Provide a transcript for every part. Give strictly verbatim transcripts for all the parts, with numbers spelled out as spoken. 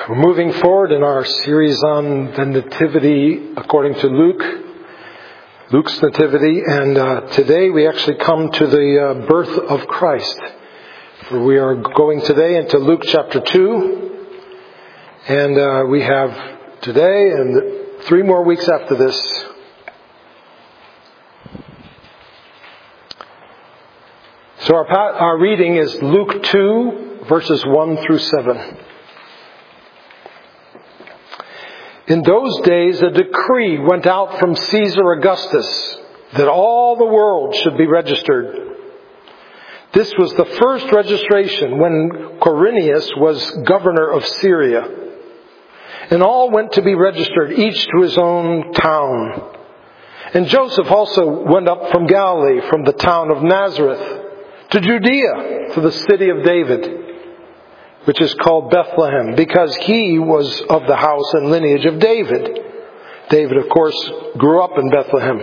We're moving forward in our series on the Nativity according to Luke, Luke's Nativity, and uh, today we actually come to the uh, birth of Christ. For we are going today into Luke chapter two, and uh, we have today and three more weeks after this. So our, our reading is Luke two, verses one through seven. In those days, a decree went out from Caesar Augustus that all the world should be registered. This was the first registration when Quirinius was governor of Syria. And all went to be registered, each to his own town. And Joseph also went up from Galilee, from the town of Nazareth, to Judea, to the city of David, which is called Bethlehem, because he was of the house and lineage of David. David, of course, grew up in Bethlehem.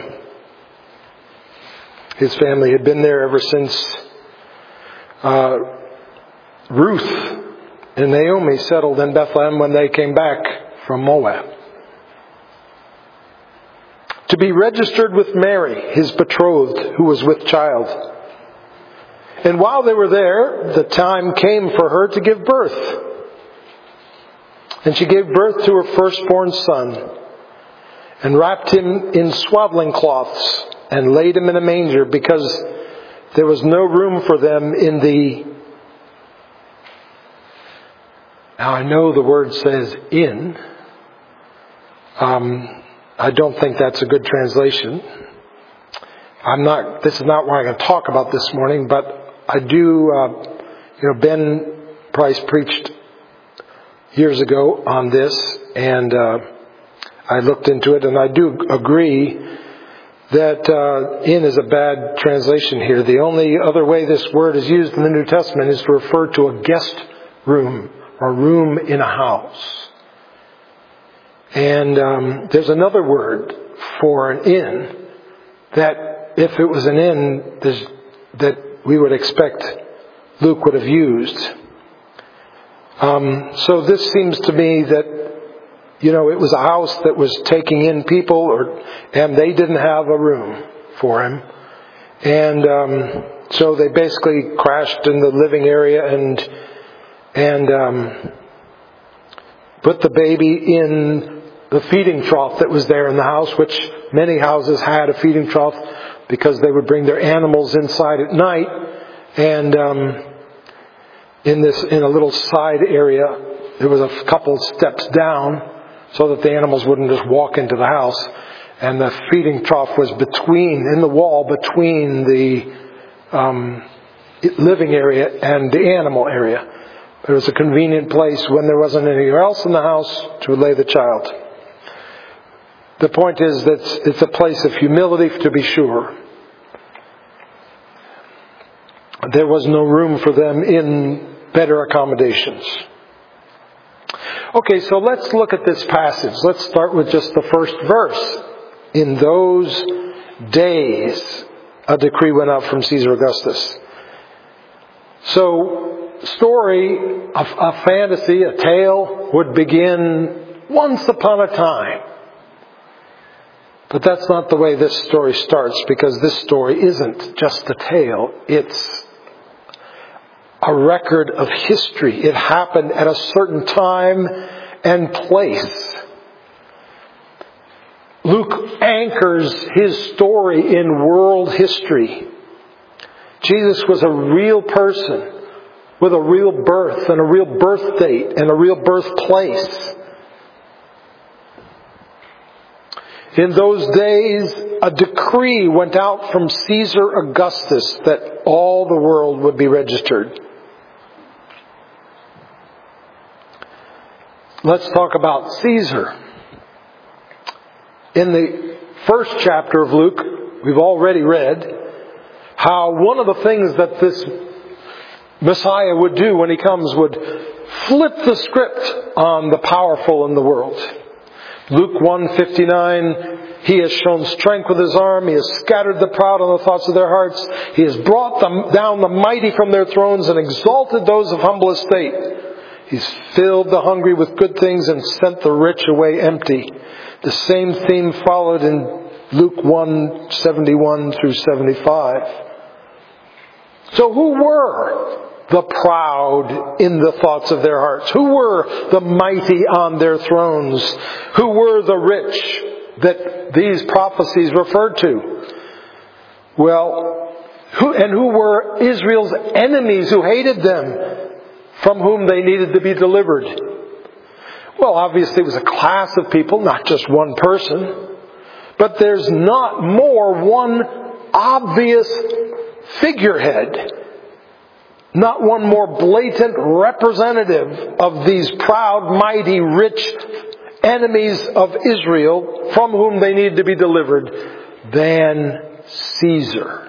His family had been there ever since uh, Ruth and Naomi settled in Bethlehem when they came back from Moab. To be registered with Mary, his betrothed, who was with child. And while they were there, the time came for her to give birth. And she gave birth to her firstborn son, and wrapped him in swaddling cloths, and laid him in a manger, because there was no room for them in the... Now I know the word says in. Um, I don't think that's a good translation. I'm not, this is not what I'm going to talk about this morning, but I do, uh, you know, Ben Price preached years ago on this, and uh, I looked into it, and I do agree that uh, in is a bad translation here. The only other way this word is used in the New Testament is to refer to a guest room or room in a house. And um, there's another word for an inn that if it was an inn there's, that we would expect Luke would have used. Um, so this seems to me that, you know, it was a house that was taking in people, or and they didn't have a room for him. And um, so they basically crashed in the living area and and um, put the baby in the feeding trough that was there in the house, which many houses had a feeding trough, because they would bring their animals inside at night, and um, in this in a little side area, there was a couple steps down, so that the animals wouldn't just walk into the house, and the feeding trough was between in the wall between the um, living area and the animal area. It was a convenient place when there wasn't anywhere else in the house to lay the child. The point is that it's a place of humility, to be sure. There was no room for them in better accommodations. Okay, so let's look at this passage. Let's start with just the first verse. In those days, a decree went out from Caesar Augustus. So, story, a, a fantasy, a tale would begin once upon a time. But that's not the way this story starts, because this story isn't just a tale. It's a record of history. It happened at a certain time and place. Luke anchors his story in world history. Jesus was a real person with a real birth and a real birth date and a real birthplace. In those days, a decree went out from Caesar Augustus that all the world would be registered. Let's talk about Caesar. In the first chapter of Luke, we've already read how one of the things that this Messiah would do when he comes would flip the script on the powerful in the world. Luke one fifty-nine, he has shown strength with his arm. He has scattered the proud on the thoughts of their hearts. He has brought them down the mighty from their thrones and exalted those of humble estate. He's filled the hungry with good things and sent the rich away empty. The same theme followed in Luke one, seventy-one through seventy-five. So who were the proud in the thoughts of their hearts? Who were the mighty on their thrones? Who were the rich that these prophecies referred to? Well, who, and who were Israel's enemies who hated them, from whom they needed to be delivered? Well, obviously it was a class of people, not just one person. But there's not more one obvious figurehead, not one more blatant representative of these proud, mighty, rich enemies of Israel from whom they need to be delivered than Caesar.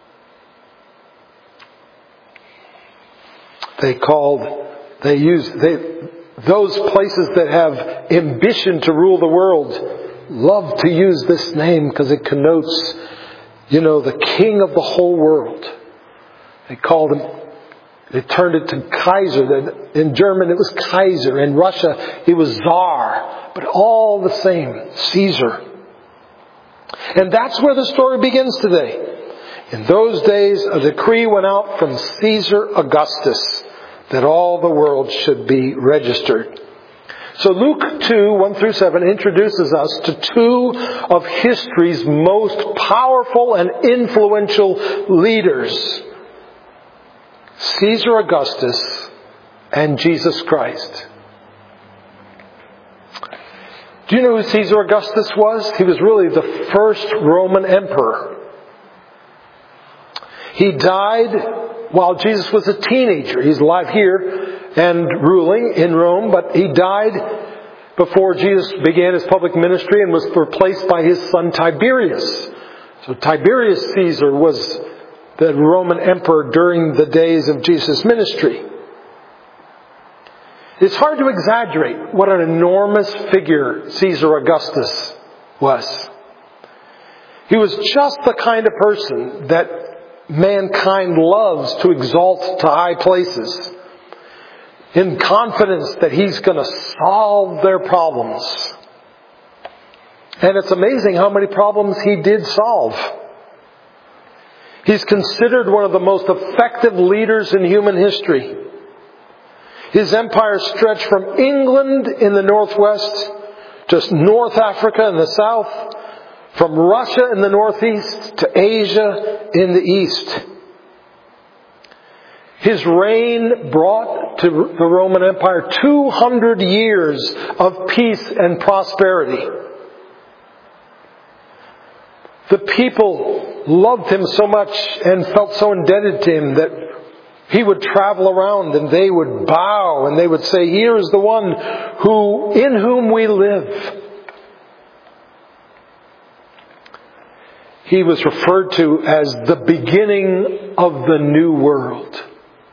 They called, they used, they, those places that have ambition to rule the world love to use this name because it connotes, you know, the king of the whole world. They called him, they turned it to Kaiser. In German it was Kaiser. In Russia it was Tsar. But all the same, Caesar. And that's where the story begins today. In those days a decree went out from Caesar Augustus that all the world should be registered. So Luke two, one through seven introduces us to two of history's most powerful and influential leaders. Caesar Augustus and Jesus Christ. Do you know who Caesar Augustus was? He was really the first Roman emperor. He died while Jesus was a teenager. He's alive here and ruling in Rome, but he died before Jesus began his public ministry and was replaced by his son Tiberius. So Tiberius Caesar was the Roman emperor during the days of Jesus' ministry. It's hard to exaggerate what an enormous figure Caesar Augustus was. He was just the kind of person that mankind loves to exalt to high places, in confidence that he's going to solve their problems. And it's amazing how many problems he did solve. He's considered one of the most effective leaders in human history. His empire stretched from England in the northwest to North Africa in the south, from Russia in the northeast to Asia in the east. His reign brought to the Roman Empire two hundred years of peace and prosperity. The people loved him so much and felt so indebted to him that he would travel around and they would bow and they would say, "Here is the one who, in whom we live." He was referred to as the beginning of the new world,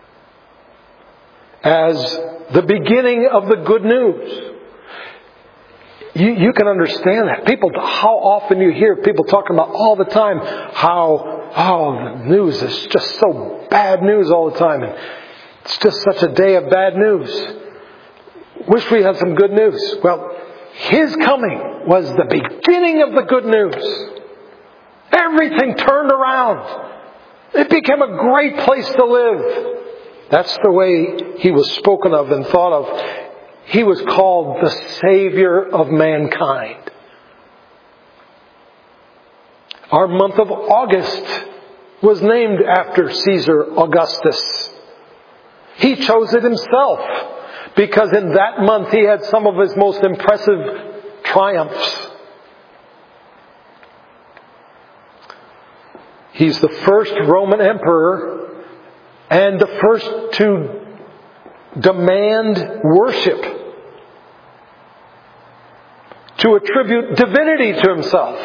as the beginning of the good news. You, you can understand that. People, how often you hear people talking about all the time how, oh, the news is just so bad news all the time. And it's just such a day of bad news. Wish we had some good news. Well, his coming was the beginning of the good news. Everything turned around. It became a great place to live. That's the way he was spoken of and thought of. He was called the Savior of mankind. Our month of August was named after Caesar Augustus. He chose it himself because in that month he had some of his most impressive triumphs. He's the first Roman emperor and the first to demand worship, to attribute divinity to himself.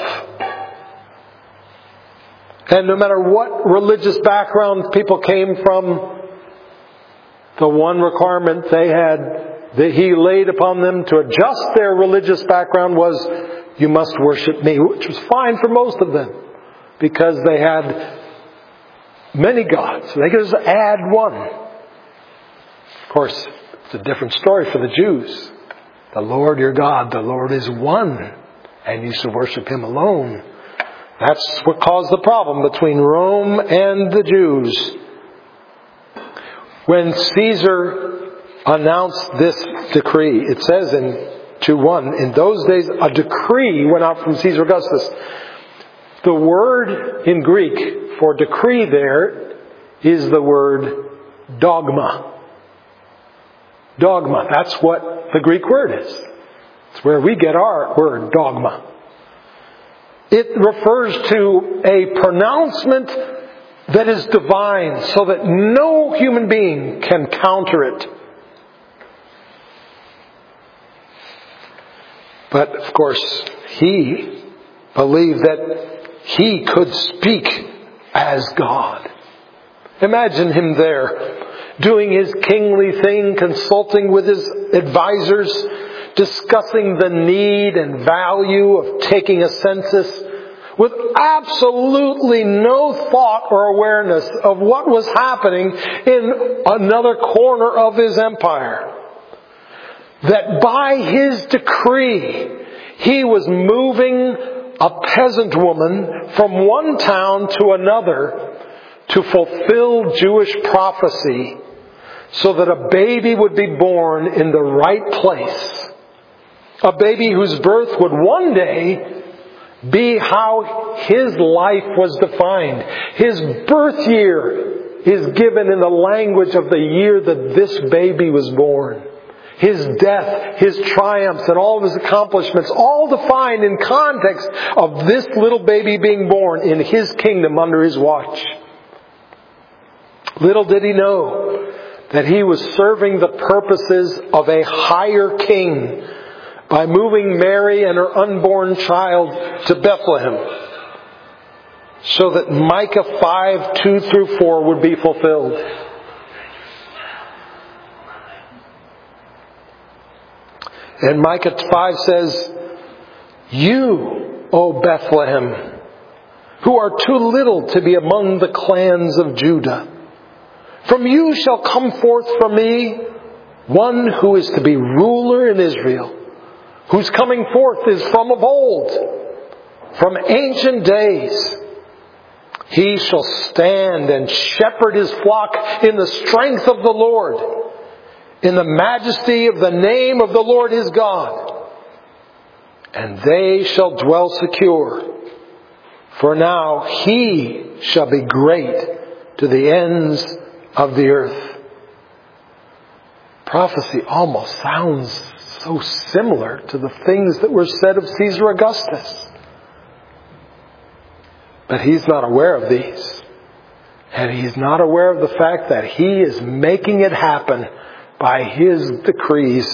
And no matter what religious background people came from, the one requirement they had that he laid upon them to adjust their religious background was, "You must worship me," which was fine for most of them because they had many gods. They could just add one. Of course, It's a different story for the Jews. The Lord your God, the Lord is one, and you should worship Him alone. That's what caused the problem between Rome and the Jews. When Caesar announced this decree, it says in two one, in those days a decree went out from Caesar Augustus. The word in Greek for decree there is the word dogma. Dogma. That's what the Greek word is. It's where we get our word dogma. It refers to a pronouncement that is divine so that no human being can counter it. But of course, he believed that he could speak as God. Imagine him there, doing his kingly thing, consulting with his advisors, discussing the need and value of taking a census, with absolutely no thought or awareness of what was happening in another corner of his empire. That by his decree, he was moving a peasant woman from one town to another to fulfill Jewish prophecy so that a baby would be born in the right place. A baby whose birth would one day be how his life was defined. His birth year is given in the language of the year that this baby was born. His death, his triumphs, and all of his accomplishments, all defined in context of this little baby being born in his kingdom under his watch. Little did he know that he was serving the purposes of a higher king by moving Mary and her unborn child to Bethlehem, so that Micah five, two through four would be fulfilled. And Micah five says, "You, O Bethlehem, who are too little to be among the clans of Judah, from you shall come forth from me one who is to be ruler in Israel, whose coming forth is from of old, from ancient days. He shall stand and shepherd his flock in the strength of the Lord, in the majesty of the name of the Lord his God. And they shall dwell secure. For now he shall be great to the ends of the earth." Prophecy almost sounds so similar to the things that were said of Caesar Augustus. But he's not aware of these. And he's not aware of the fact that he is making it happen by his decrees.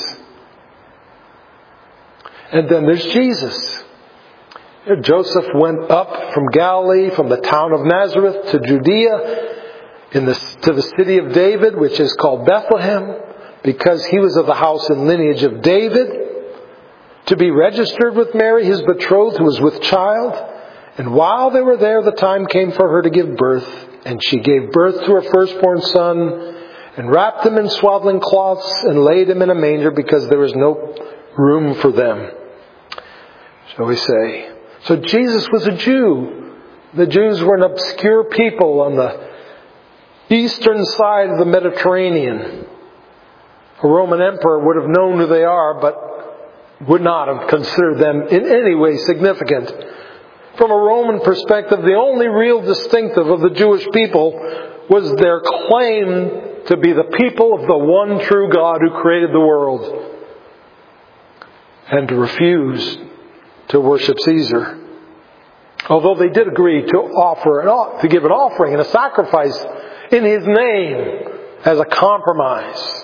And then there's Jesus. Joseph went up from Galilee, from the town of Nazareth to Judea, in the, to the city of David, which is called Bethlehem, because he was of the house and lineage of David, to be registered with Mary, his betrothed, who was with child. And while they were there, the time came for her to give birth. And she gave birth to her firstborn son, and wrapped him in swaddling cloths, and laid him in a manger, because there was no room for them. Shall we say? So Jesus was a Jew. The Jews were an obscure people on the eastern side of the Mediterranean. A Roman emperor would have known who they are, but would not have considered them in any way significant. From a Roman perspective, the only real distinctive of the Jewish people was their claim to be the people of the one true God who created the world, and to refuse to worship Caesar. Although they did agree to offer an, to give an offering and a sacrifice in his name as a compromise.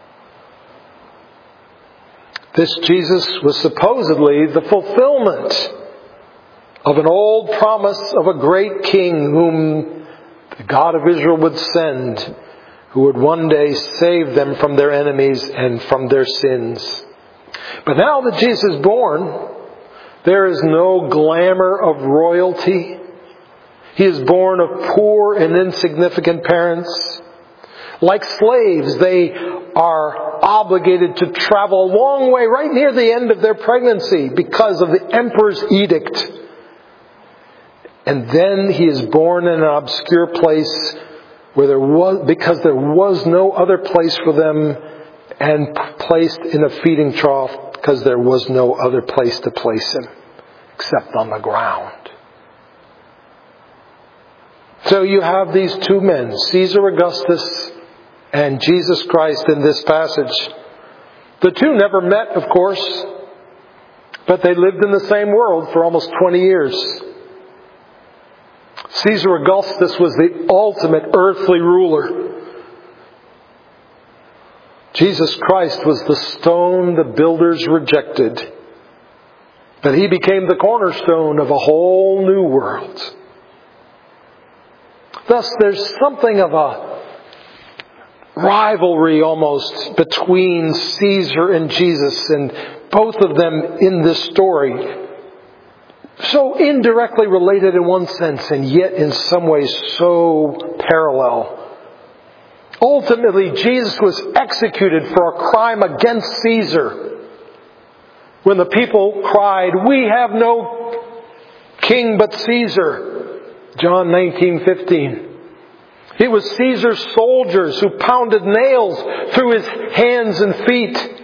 This Jesus was supposedly the fulfillment of an old promise of a great king whom the God of Israel would send, who would one day save them from their enemies and from their sins. But now that Jesus is born, there is no glamour of royalty. He is born of poor and insignificant parents. Like slaves, they are obligated to travel a long way right near the end of their pregnancy because of the emperor's edict. And then he is born in an obscure place where there was, because there was no other place for them, and placed in a feeding trough because there was no other place to place him except on the ground. So you have these two men, Caesar Augustus and Jesus Christ, in this passage. The two never met, of course, but they lived in the same world for almost twenty years. Caesar Augustus was the ultimate earthly ruler. Jesus Christ was the stone the builders rejected, but he became the cornerstone of a whole new world. Thus, there's something of a rivalry almost between Caesar and Jesus, and both of them in this story. So indirectly related in one sense, and yet in some ways so parallel. Ultimately, Jesus was executed for a crime against Caesar. When the people cried, "We have no king but Caesar," John nineteen fifteen. It was Caesar's soldiers who pounded nails through his hands and feet.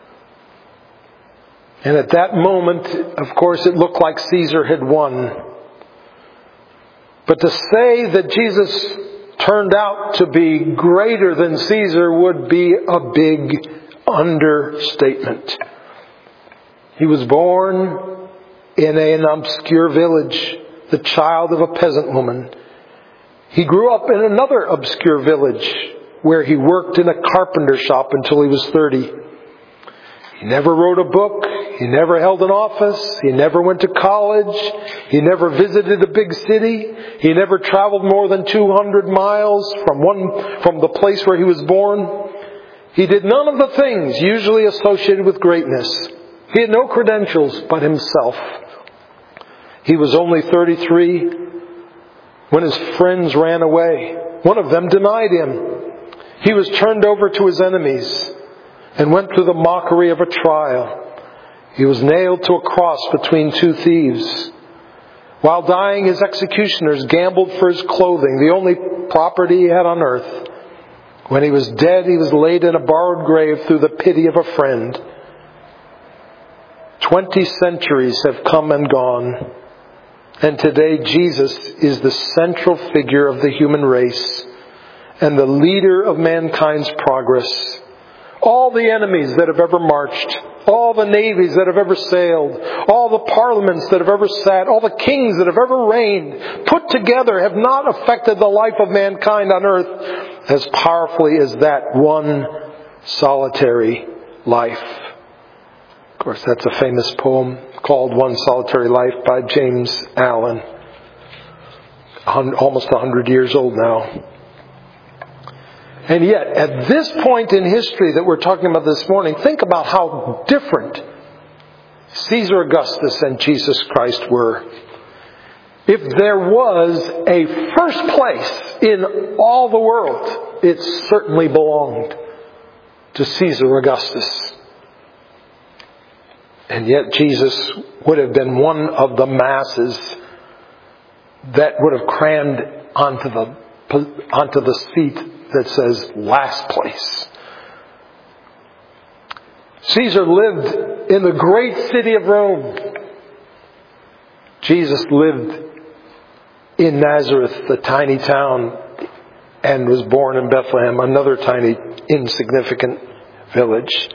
And at that moment, of course, it looked like Caesar had won. But to say that Jesus turned out to be greater than Caesar would be a big understatement. He was born in an obscure village, the child of a peasant woman. He grew up in another obscure village where he worked in a carpenter shop until he was thirty. He never wrote a book. He never held an office. He never went to college. He never visited a big city. He never traveled more than two hundred miles from one from the place where he was born. He did none of the things usually associated with greatness. He had no credentials but himself. He was only thirty-three when his friends ran away. One of them denied him. He was turned over to his enemies and went through the mockery of a trial. He was nailed to a cross between two thieves. While dying, his executioners gambled for his clothing, the only property he had on earth. When he was dead, he was laid in a borrowed grave through the pity of a friend. Twenty centuries have come and gone, and today Jesus is the central figure of the human race and the leader of mankind's progress. All the enemies that have ever marched, all the navies that have ever sailed, all the parliaments that have ever sat, all the kings that have ever reigned, put together have not affected the life of mankind on earth as powerfully as that one solitary life. Of course, that's a famous poem called One Solitary Life by James Allen. Almost a hundred years old now. And yet, at this point in history that we're talking about this morning, think about how different Caesar Augustus and Jesus Christ were. If there was a first place in all the world, it certainly belonged to Caesar Augustus. And yet Jesus would have been one of the masses that would have crammed onto the onto the seat that says last place. Caesar lived in the great city of Rome. Jesus lived in Nazareth, the tiny town, and was born in Bethlehem, another tiny, insignificant village.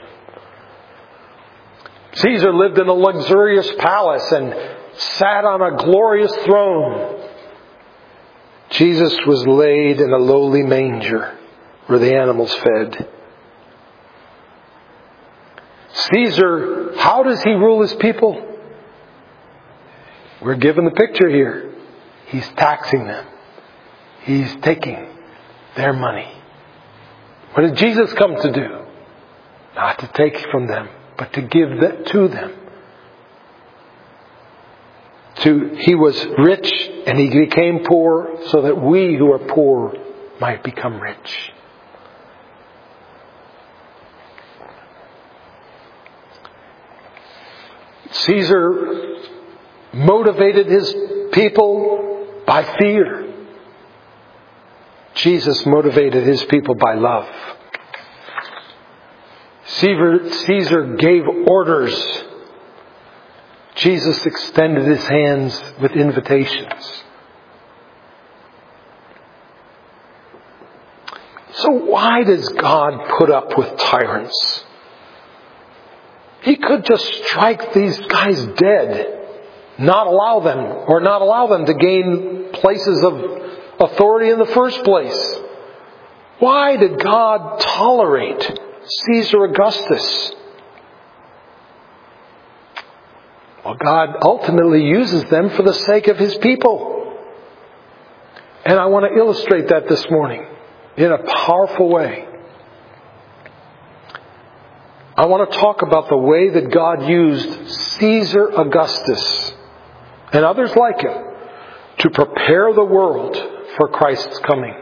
Caesar lived in a luxurious palace and sat on a glorious throne. Jesus was laid in a lowly manger where the animals fed. Caesar, how does he rule his people? We're given the picture here. He's taxing them. He's taking their money. What did Jesus come to do? Not to take from them, but to give that to them. To, he was rich and he became poor so that we who are poor might become rich. Caesar motivated his people by fear. Jesus motivated his people by love. Caesar gave orders. Jesus extended his hands with invitations. So why does God put up with tyrants? He could just strike these guys dead, not allow them, or not allow them to gain places of authority in the first place. Why did God tolerate Caesar Augustus? Well, God ultimately uses them for the sake of His people. And I want to illustrate that this morning in a powerful way. I want to talk about the way that God used Caesar Augustus and others like him to prepare the world for Christ's coming.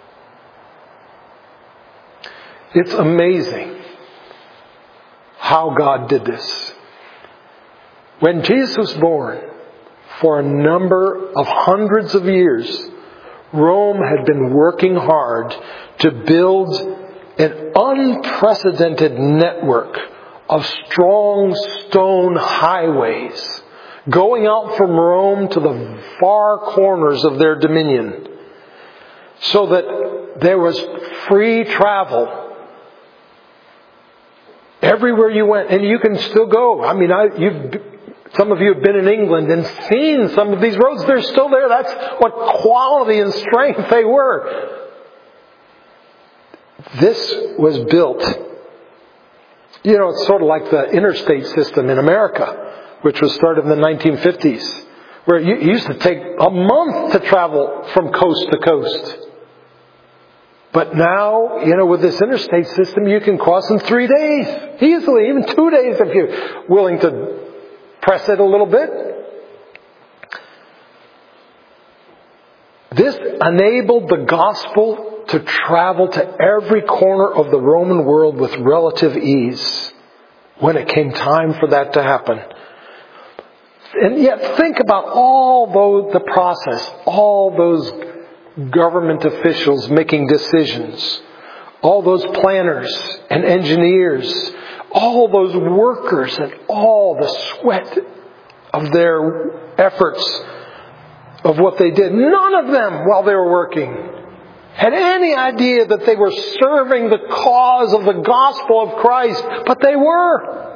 It's amazing how God did this. When Jesus was born, for a number of hundreds of years, Rome had been working hard to build an unprecedented network of strong stone highways going out from Rome to the far corners of their dominion, so that there was free travel everywhere you went. And you can still go. I mean, I, you've, some of you have been in England and seen some of these roads. They're still there. That's what quality and strength they were. This was built, you know, it's sort of like the interstate system in America, which was started in the nineteen fifties, where it used to take a month to travel from coast to coast. But now, you know, with this interstate system, you can cross in three days, easily, even two days if you're willing to press it a little bit. This enabled the gospel to travel to every corner of the Roman world with relative ease when it came time for that to happen. And yet think about all those, the process, all those government officials making decisions, all those planners and engineers, all those workers and all the sweat of their efforts of what they did. None of them, while they were working, had any idea that they were serving the cause of the gospel of Christ, but they were.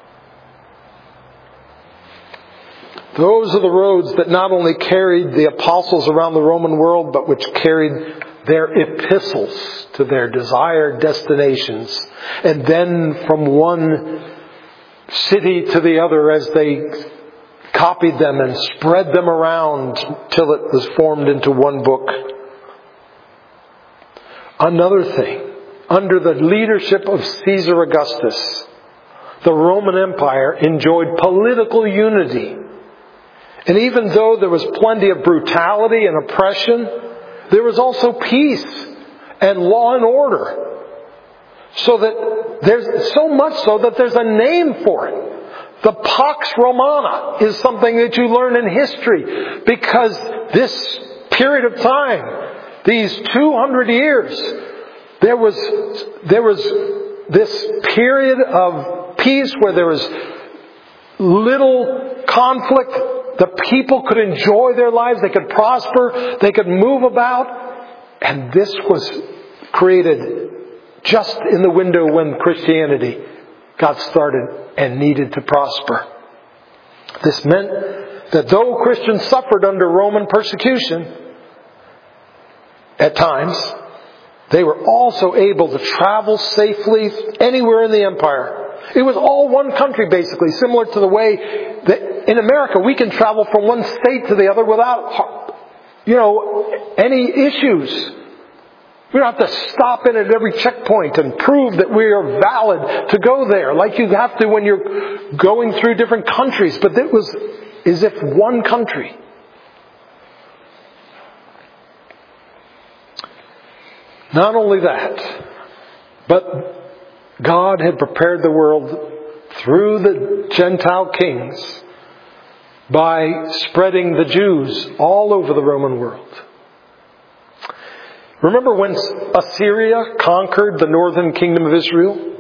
Those are the roads that not only carried the apostles around the Roman world, but which carried their epistles to their desired destinations. And then from one city to the other as they copied them and spread them around till it was formed into one book. Another thing, under the leadership of Caesar Augustus, the Roman Empire enjoyed political unity. And even though there was plenty of brutality and oppression, there was also peace and law and order. So that there's so much so that there's a name for it. The Pax Romana is something that you learn in history, because this period of time, these two hundred years, there was there was this period of peace where there was little conflict. The people could enjoy their lives. They could prosper. They could move about. And this was created just in the window when Christianity got started and needed to prosper. This meant that though Christians suffered under Roman persecution at times, they were also able to travel safely anywhere in the empire. It was all one country, basically, similar to the way that in America we can travel from one state to the other without, you know, any issues. We don't have to stop in at every checkpoint and prove that we are valid to go there, like you have to when you're going through different countries. But it was as if one country. Not only that, but God had prepared the world through the Gentile kings by spreading the Jews all over the Roman world. Remember when Assyria conquered the northern kingdom of Israel?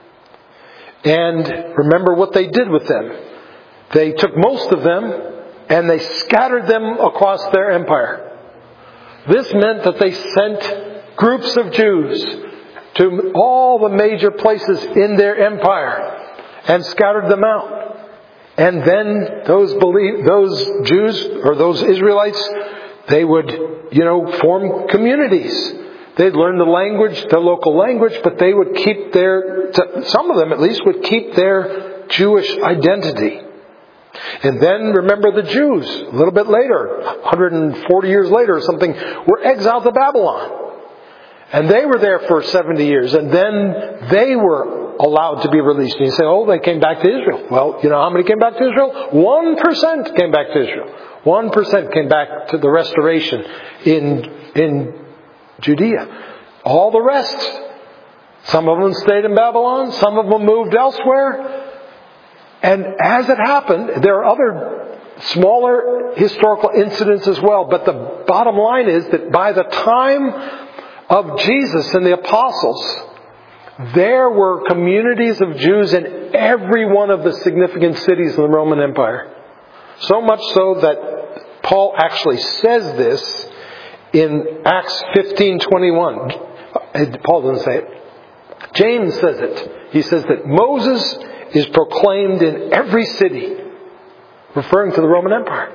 And remember what they did with them. They took most of them and they scattered them across their empire. This meant that they sent groups of Jews to all the major places in their empire and scattered them out. And then those believe, those Jews or those Israelites, they would, you know, form communities. They'd learn the language, the local language, but they would keep their, some of them at least, would keep their Jewish identity. And then remember the Jews, a little bit later, one hundred forty years later or something, were exiled to Babylon. And they were there for seventy years. And then they were allowed to be released. And you say, oh, they came back to Israel. Well, you know how many came back to Israel? One percent came back to Israel. One percent came back to the restoration in, in Judea. All the rest, some of them stayed in Babylon. Some of them moved elsewhere. And as it happened, there are other smaller historical incidents as well. But the bottom line is that by the time of Jesus and the apostles, there were communities of Jews in every one of the significant cities in the Roman Empire. So much so that Paul actually says this in Acts fifteen twenty-one. Paul doesn't say it. James says it. He says that Moses is proclaimed in every city, referring to the Roman Empire.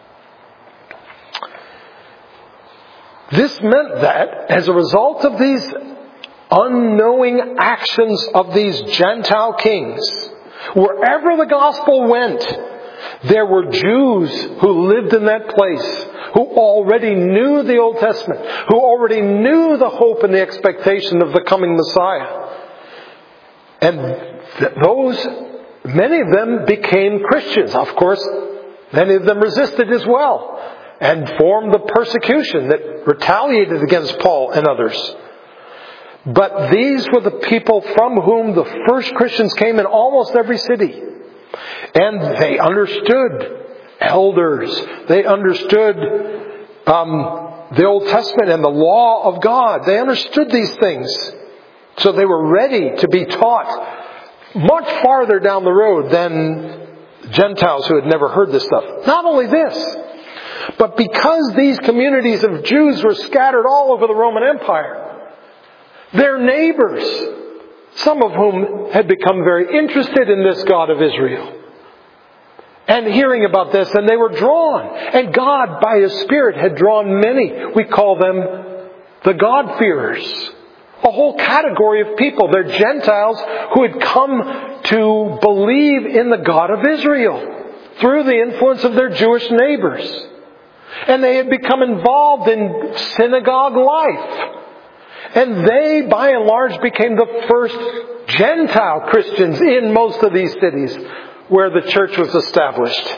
This meant that as a result of these unknowing actions of these Gentile kings, wherever the gospel went, there were Jews who lived in that place, who already knew the Old Testament, who already knew the hope and the expectation of the coming Messiah. And th- those, many of them became Christians. Of course, many of them resisted as well and formed the persecution that retaliated against Paul and others. But these were the people from whom the first Christians came in almost every city. And they understood elders. They understood um, the Old Testament and the law of God. They understood these things. So they were ready to be taught much farther down the road than Gentiles who had never heard this stuff. Not only this, but because these communities of Jews were scattered all over the Roman Empire, their neighbors, some of whom had become very interested in this God of Israel, and hearing about this, and they were drawn. And God, by His Spirit, had drawn many. We call them the God-fearers. A whole category of people. They're Gentiles who had come to believe in the God of Israel through the influence of their Jewish neighbors. And they had become involved in synagogue life. And they, by and large, became the first Gentile Christians in most of these cities where the church was established.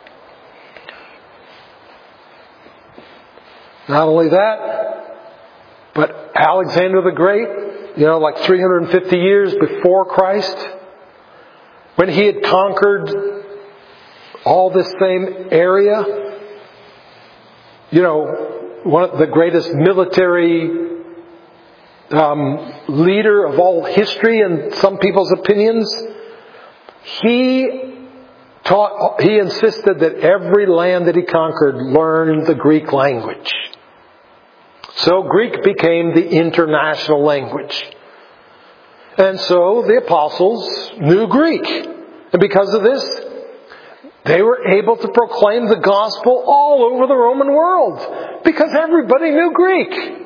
Not only that, but Alexander the Great, you know, like three hundred fifty years before Christ, when he had conquered all this same area, you know, one of the greatest military um, leader of all history in some people's opinions, he taught, he insisted that every land that he conquered learn the Greek language. So Greek became the international language. And so the apostles knew Greek. And because of this, they were able to proclaim the gospel all over the Roman world. Because everybody knew Greek.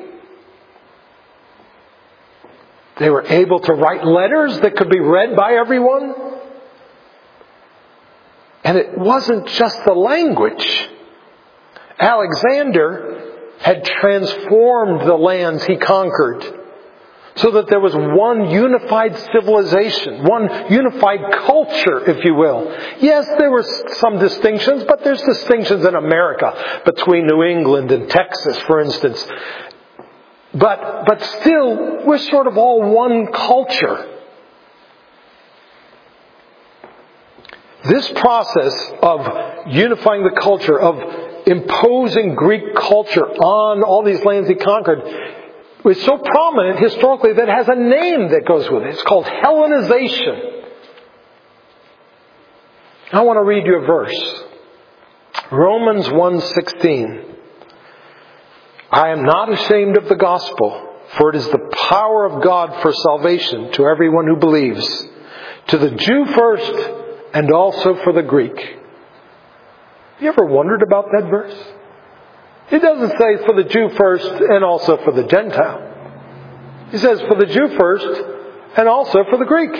They were able to write letters that could be read by everyone. And it wasn't just the language. Alexander had transformed the lands he conquered so that there was one unified civilization, one unified culture, if you will. Yes, there were some distinctions, but there's distinctions in America between New England and Texas, for instance. But, but still, we're sort of all one culture. This process of unifying the culture, of imposing Greek culture on all these lands he conquered, was so prominent historically that it has a name that goes with it. It's called Hellenization. I want to read you a verse. Romans one sixteen. I am not ashamed of the gospel, for it is the power of God for salvation to everyone who believes, to the Jew first and also for the Greek. You ever wondered about that verse? It doesn't say for the Jew first and also for the Gentile. It says for the Jew first and also for the Greek.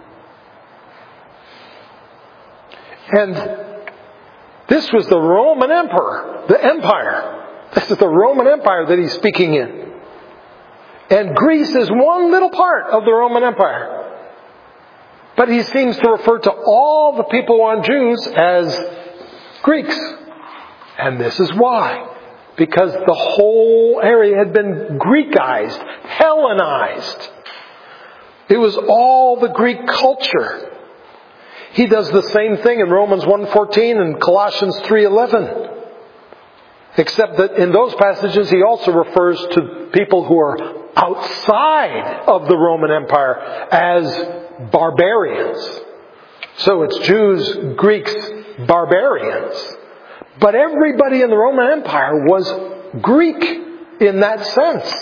And this was the Roman Emperor, the Empire. This is the Roman Empire that he's speaking in. And Greece is one little part of the Roman Empire. But he seems to refer to all the people who aren't Jews as Greeks. And this is why. Because the whole area had been Greekized, Hellenized. It was all the Greek culture. He does the same thing in Romans one fourteen and Colossians three eleven. Except that in those passages he also refers to people who are outside of the Roman Empire as barbarians. So it's Jews, Greeks, barbarians. But everybody in the Roman Empire was Greek in that sense.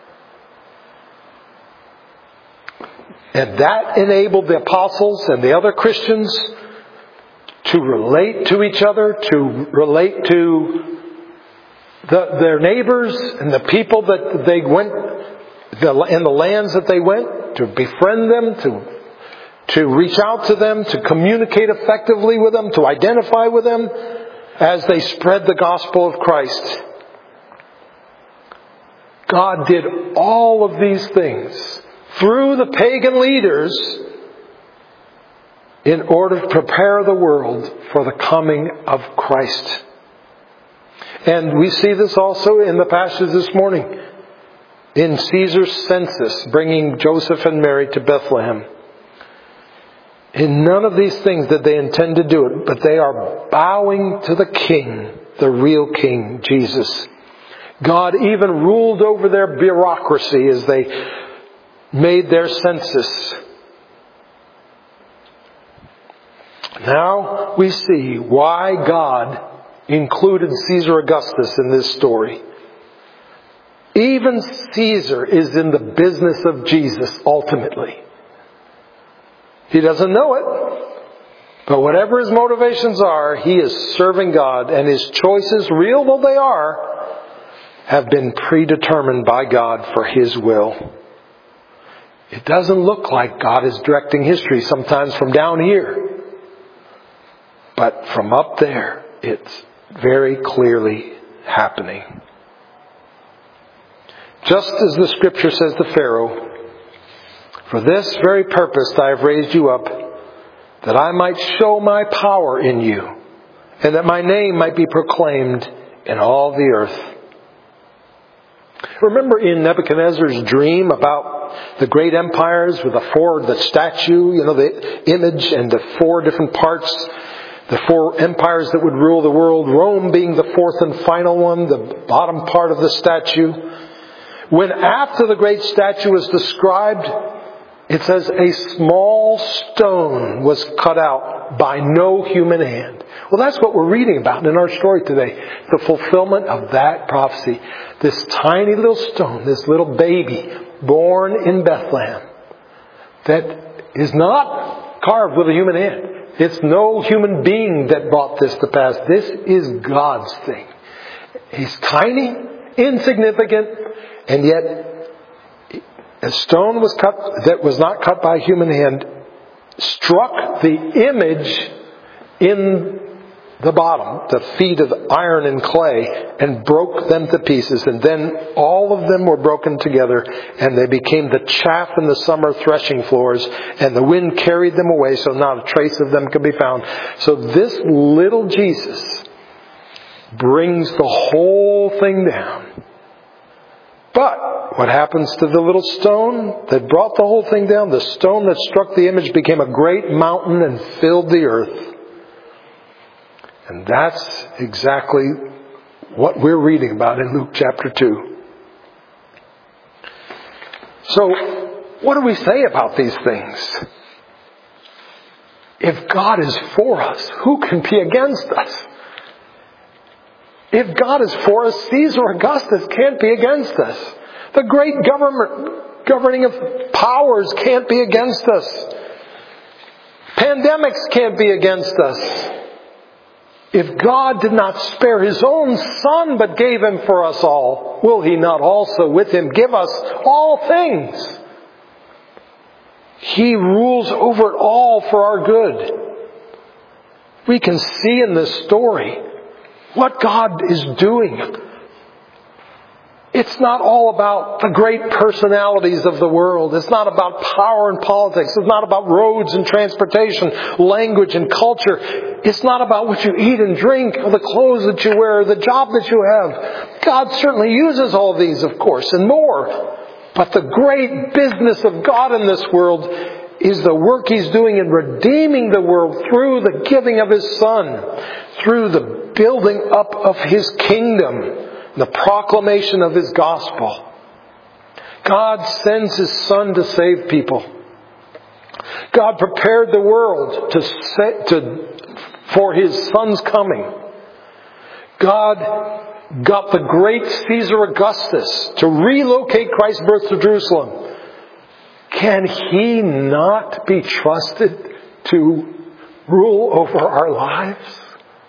And that enabled the apostles and the other Christians to relate to each other, to relate to the, their neighbors and the people that they went, the, in the lands that they went, to befriend them, to, to reach out to them, to communicate effectively with them, to identify with them as they spread the gospel of Christ. God did all of these things through the pagan leaders in order to prepare the world for the coming of Christ. And we see this also in the passage this morning. In Caesar's census, bringing Joseph and Mary to Bethlehem. In none of these things did they intend to do it, but they are bowing to the King, the real King, Jesus. God even ruled over their bureaucracy as they made their census. Now we see why God included Caesar Augustus in this story. Even Caesar is in the business of Jesus ultimately. He doesn't know it. But whatever his motivations are, he is serving God, and his choices, real though they are, have been predetermined by God for his will. It doesn't look like God is directing history sometimes from down here. But from up there, it's very clearly happening. Just as the scripture says to Pharaoh, for this very purpose I have raised you up, that I might show my power in you, and that my name might be proclaimed in all the earth. Remember in Nebuchadnezzar's dream about the great empires with the four, the statue, you know, the image and the four different parts, the four empires that would rule the world, Rome being the fourth and final one, the bottom part of the statue. When after the great statue was described, it says a small stone was cut out by no human hand. Well, that's what we're reading about in our story today. The fulfillment of that prophecy. This tiny little stone, this little baby born in Bethlehem, that is not carved with a human hand. It's no human being that brought this to pass. This is God's thing. He's tiny, insignificant, and yet a stone was cut that was not cut by a human hand, struck the image in the bottom, the feet of iron and clay, and broke them to pieces. And then all of them were broken together, and they became the chaff in the summer threshing floors, and the wind carried them away, so not a trace of them could be found. So this little Jesus brings the whole thing down. But what happens to the little stone that brought the whole thing down? The stone that struck the image became a great mountain and filled the earth. And that's exactly what we're reading about in Luke chapter two. So, what do we say about these things? If God is for us, who can be against us? If God is for us, Caesar Augustus can't be against us. The great government, governing of powers can't be against us. Pandemics can't be against us. If God did not spare His own Son, but gave Him for us all, will He not also with Him give us all things? He rules over it all for our good. We can see in this story what God is doing. It's not all about the great personalities of the world. It's not about power and politics. It's not about roads and transportation, language and culture. It's not about what you eat and drink, or the clothes that you wear, or the job that you have. God certainly uses all these, of course, and more. But the great business of God in this world is the work He's doing in redeeming the world through the giving of His Son, through the building up of His kingdom, the proclamation of His gospel. God sends His Son to save people. God prepared the world to set, to, for His Son's coming. God got the great Caesar Augustus to relocate Christ's birth to Jerusalem. Can He not be trusted to rule over our lives?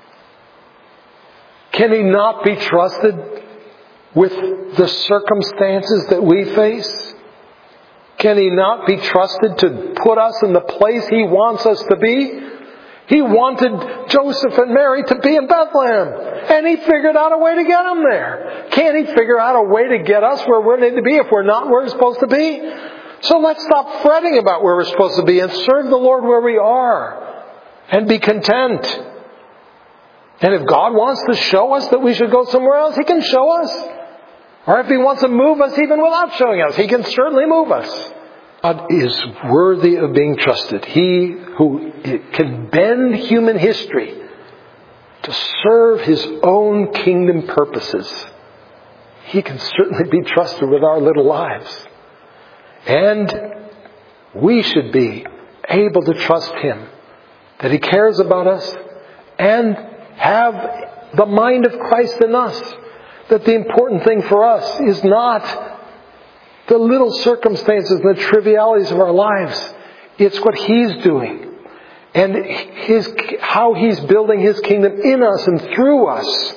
Can He not be trusted with the circumstances that we face? Can He not be trusted to put us in the place He wants us to be? He wanted Joseph and Mary to be in Bethlehem, and He figured out a way to get them there. Can't He figure out a way to get us where we need to be if we're not where we're supposed to be? So let's stop fretting about where we're supposed to be and serve the Lord where we are and be content. And if God wants to show us that we should go somewhere else, He can show us. Or if He wants to move us even without showing us, He can certainly move us. God is worthy of being trusted. He who can bend human history to serve His own kingdom purposes, He can certainly be trusted with our little lives. And we should be able to trust Him, that He cares about us and have the mind of Christ in us. That the important thing for us is not the little circumstances and the trivialities of our lives. It's what He's doing. And his, how He's building His kingdom in us and through us.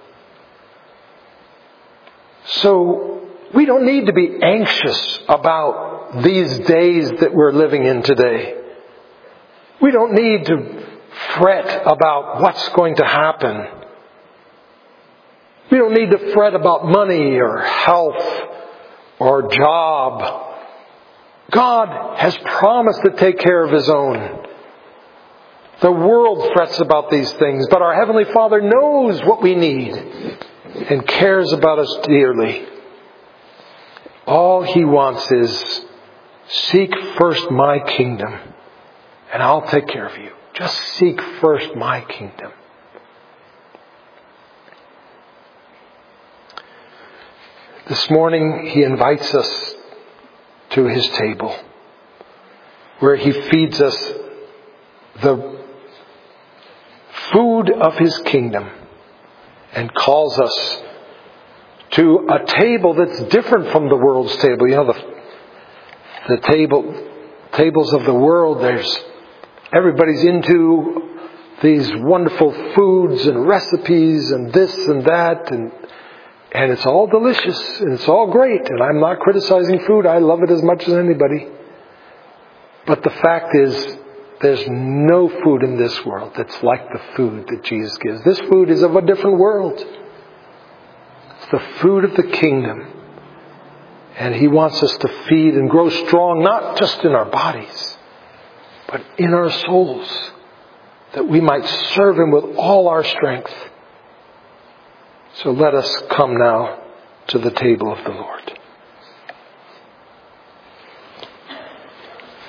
So we don't need to be anxious about these days that we're living in today. We don't need to fret about what's going to happen. We don't need to fret about money or health or job. God has promised to take care of His own. The world frets about these things, but our Heavenly Father knows what we need and cares about us dearly. All He wants is, seek first my kingdom, and I'll take care of you. Just seek first my kingdom. This morning He invites us to His table, where He feeds us the food of His kingdom and calls us to a table that's different from the world's table. You know, the the table tables of the world, there's everybody's into these wonderful foods and recipes and this and that, and and it's all delicious and it's all great. And I'm not criticizing food. I love it as much as anybody. But the fact is, there's no food in this world that's like the food that Jesus gives. This food is of a different world. It's the food of the kingdom. And He wants us to feed and grow strong, not just in our bodies, but in our souls, that we might serve Him with all our strength. So let us come now to the table of the Lord.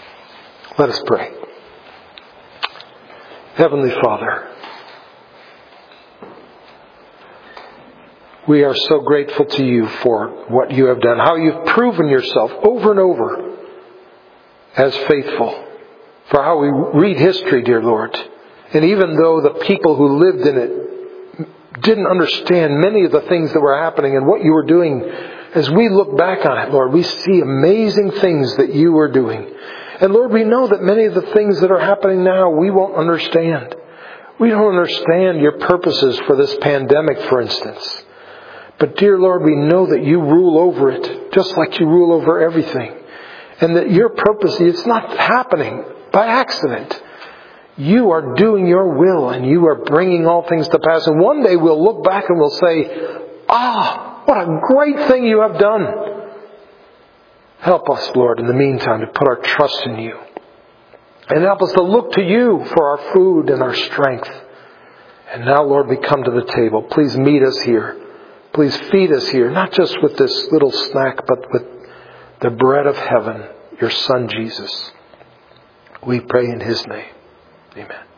Let us pray. Heavenly Father, We are so grateful to you for what you have done, how you've proven yourself over and over as faithful, for how we read history, dear Lord. And even though the people who lived in it didn't understand many of the things that were happening and what you were doing, as we look back on it, Lord, we see amazing things that you were doing. And Lord, we know that many of the things that are happening now, we won't understand. We don't understand your purposes for this pandemic, for instance. But dear Lord, we know that you rule over it, just like you rule over everything. And that your purpose, it's not happening by accident. You are doing your will, and you are bringing all things to pass. And one day we'll look back and we'll say, ah, what a great thing you have done. Help us, Lord, in the meantime, to put our trust in you. And help us to look to you for our food and our strength. And now, Lord, we come to the table. Please meet us here. Please feed us here, not just with this little snack, but with the bread of heaven, your Son, Jesus. We pray in His name. Amen.